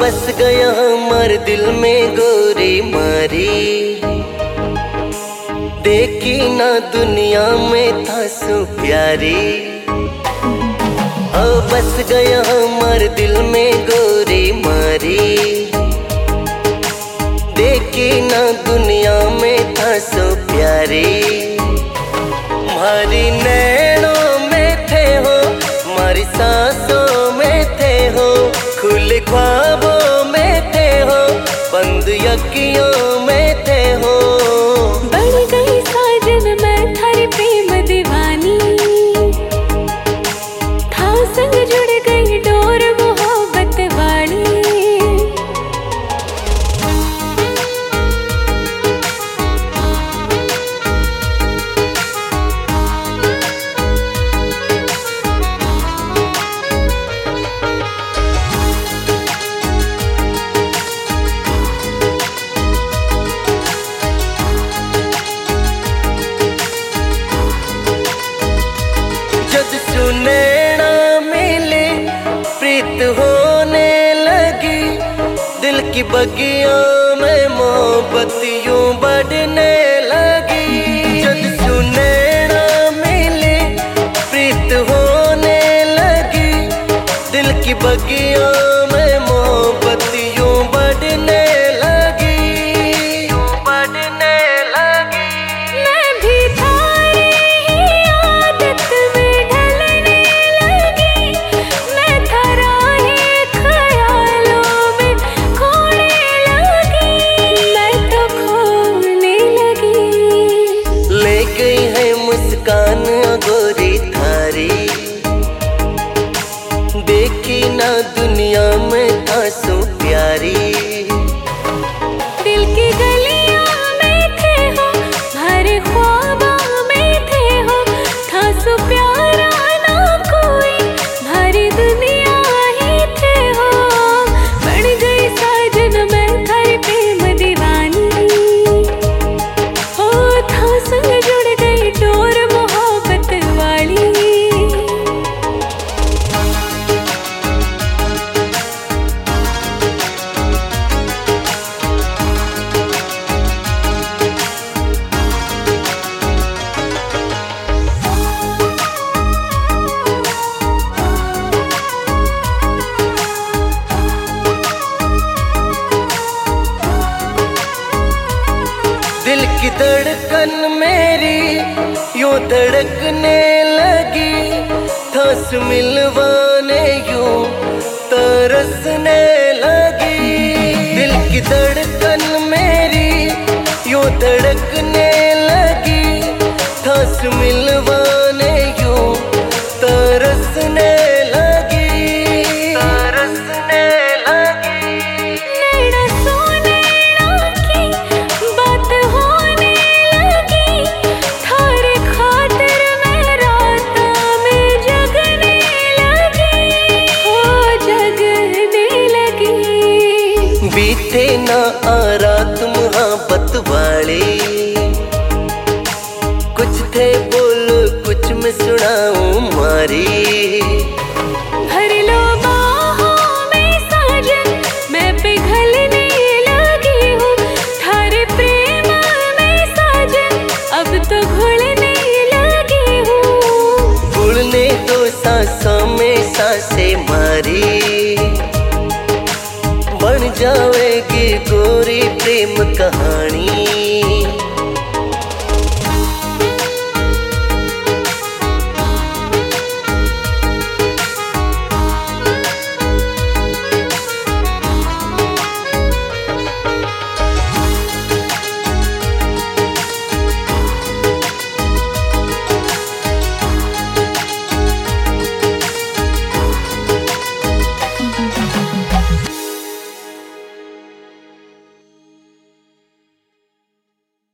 बस गया हमार दिल में गोरी मारी, देखी ना दुनिया में था सो प्यारी। बस गया हमार दिल में गोरी मारी, देखी ना दुनिया में था सो प्यारी। मारी नैनों में थे हो, मारी सांसों में थे हो, खुले ख्वाबों में थे हो, बंद यकियों में थे हो। बढ़ गई साजन मैं थारी प्रेम दीवानी, था संग जुड़ गई डोर मोहब्बत वाली। नैना मिले प्रीत होने लगी, दिल की बगियों में मोहब्बत यूं बढ़ने लगी। जब नैना मिले प्रीत होने लगी, दिल की बगियों में मोहब्बत यूं बढ़ने लगी, यूं बढ़ने लगी। मैं भी थारी ही आदत में ढलने लगी, मैं थारा ही ख्यालों में खोने लगी, मैं तो खोने लगी। ले गई है मुस्कान गोरी थारी, देखी ना दुनिया में था सो प्यारी। दिल की गलियों में थे हो, भरे ख्वाबों में थे हो, था सो प्यारा ना कोई, भरी दुनिया ही थे हो। बढ़ गई साजन मैं थारी प्रेम दीवानी, हो था संग जुड़ गई डोर मोहब्बत वाली। दिल की धड़कन मेरी यूं धड़कने लगी, सांस मिलवाने यूं तरसने लगी। दिल की धड़कन मेरी यूं धड़कने लगी, सांस मिलवाने यूं तरसने लगी, तरसने लगी। नैना सोने की बात होने लगी, थारे खातिर मैं रात में जगने लगी, हो जगने लगी। बीते ना आ रात मुहब्बत वाली, कुछ थे बोल कुछ मैं सुनाऊं मारी। भर लो बाहों में साजन, मैं पिघलने लगी हूँ, थारे प्रेम में साजन अब तो घुलने लगी हूँ। घुलने दो सांसों में सांसें मारी, बन जाएगी गोरी प्रेम कहानी।